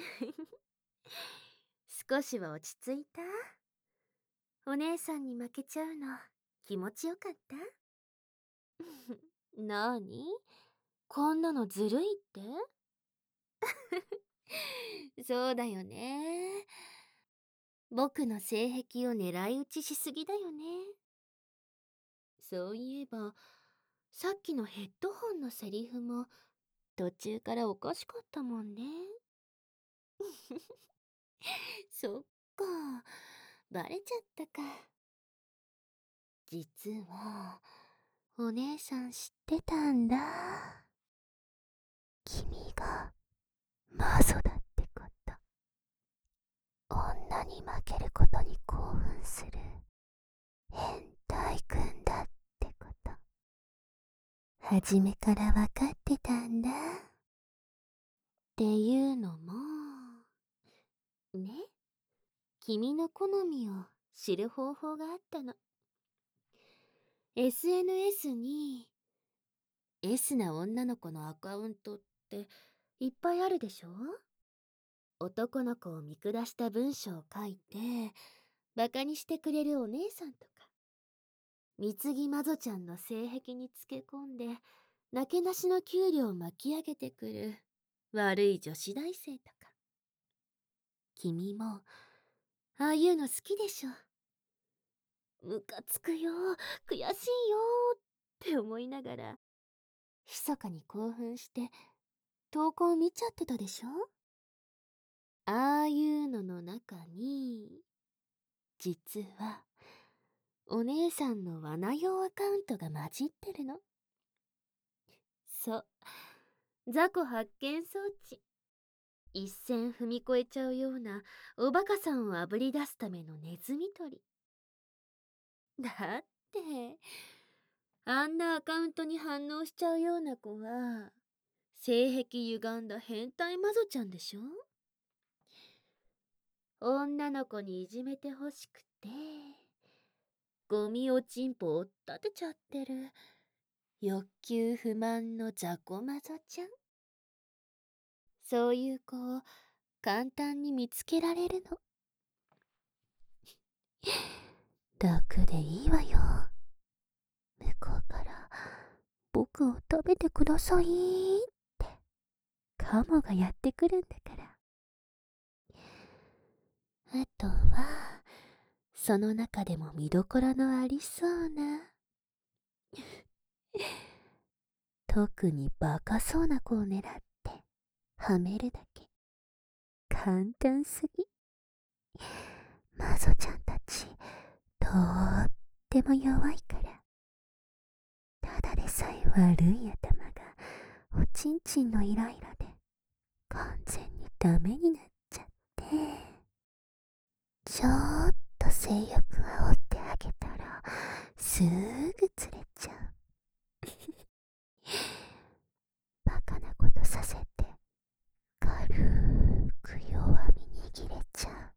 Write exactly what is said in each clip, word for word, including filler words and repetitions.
少しは落ち着いた？お姉さんに負けちゃうの気持ちよかった？なーに？こんなのずるいって？そうだよね。僕の性癖を狙い撃ちしすぎだよね。そういえば、さっきのヘッドホンのセリフも途中からおかしかったもんね。そっか、バレちゃったか。実は、お姉さん知ってたんだ。君が魔女だってこと。女に負けることに興奮する変態くんだってこと。初めからわかってたんだ。っていうのも、ね、君の好みを知る方法があったの。エスエヌエス に S な女の子のアカウントっていっぱいあるでしょ？男の子を見下した文章を書いてバカにしてくれるお姉さんとか、貢ぎ魔女ちゃんの性癖につけ込んでなけなしの給料を巻き上げてくる悪い女子大生とか。君もああいうの好きでしょ？ムカつくよ、悔しいよって思いながら密かに興奮して投稿見ちゃってたでしょ？ああいうのの中に実はお姉さんの罠用アカウントが混じってるの。そう、雑魚発見装置。一線踏み越えちゃうようなおバカさんをあぶり出すためのネズミ捕り。だってあんなアカウントに反応しちゃうような子は性癖歪んだ変態魔女ちゃんでしょ？女の子にいじめてほしくてゴミをチンポ追っ立てちゃってる欲求不満の雑魚魔女ちゃん。そういう子を簡単に見つけられるの。楽でいいわよ。向こうから僕を食べてくださいってカモがやってくるんだから。あとはその中でも見どころのありそうな特にバカそうな子を狙ってはめるだけ。簡単すぎ。魔女ちゃんたちとっても弱いから。ただでさえ悪い頭がおちんちんのイライラで完全にダメになっちゃって、ちょっと性欲煽ってあげたらすぐ釣れちゃう。バカなことさせて軽く弱み握れちゃう。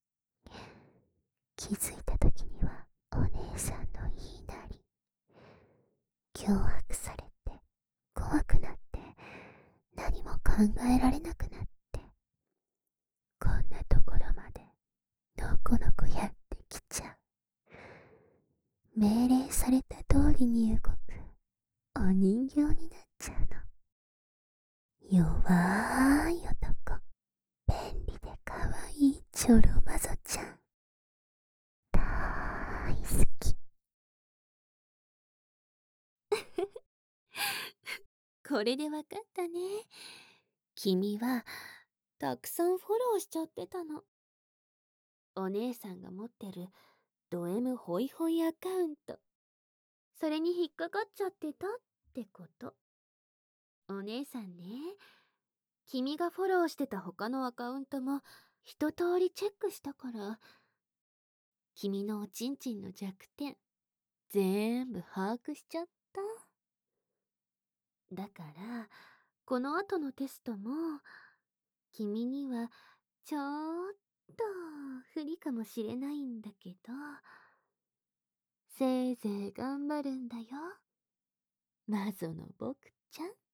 気づいた時にはお姉さんの言いなり。脅迫されて怖くなって何も考えられなくなって、こんなところまでのこのこやってきちゃう。命令された通りに動くお人形になっちゃうの。弱い男、便利で可愛いチョロマゾちゃん、大好き。これでわかったね。君はたくさんフォローしちゃってたの。お姉さんが持ってるド M ホイホイアカウント。それに引っかかっちゃってたってこと。お姉さんね、君がフォローしてた他のアカウントも一通りチェックしたから、君のおちんちんの弱点全部把握しちゃった。だからこの後のテストも君にはちょっと不利かもしれないんだけど、せいぜい頑張るんだよ、魔女の僕ちゃん。